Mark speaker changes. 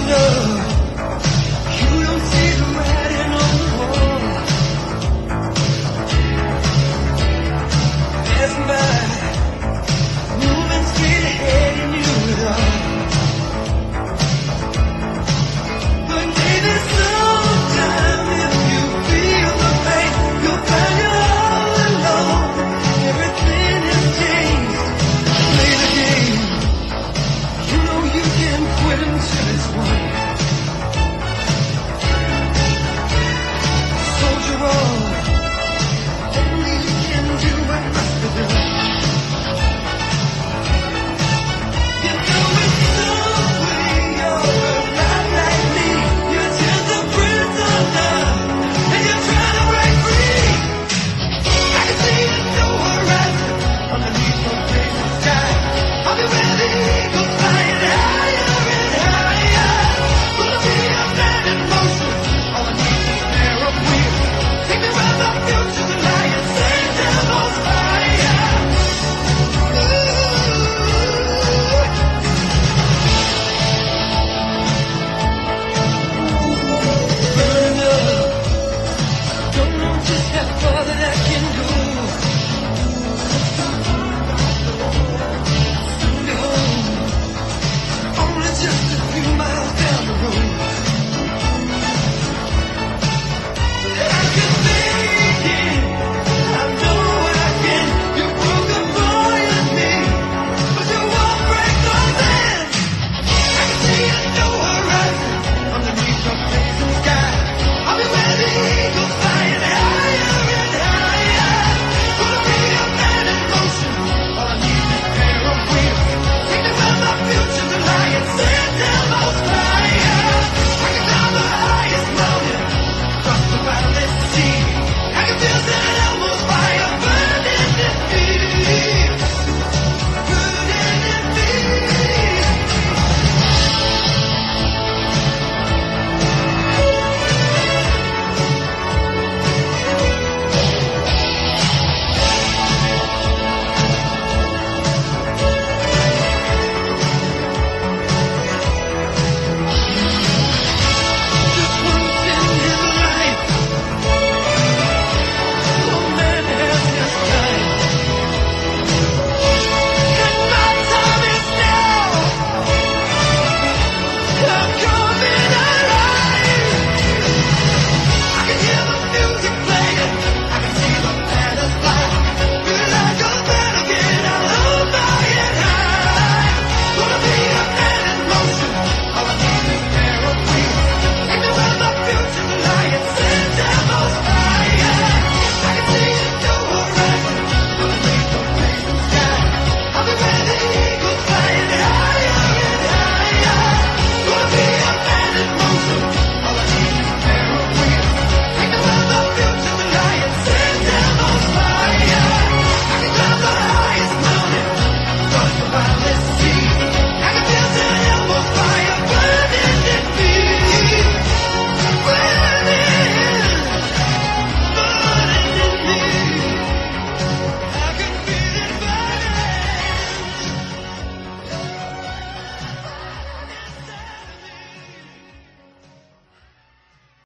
Speaker 1: love. You don't see the writing on the wall. Passing by, moving straight ahead and you it all. But baby, sometime if you feel the pain, you'll find you're all alone. Everything has changed. Play the game. You know you can quit until it's won.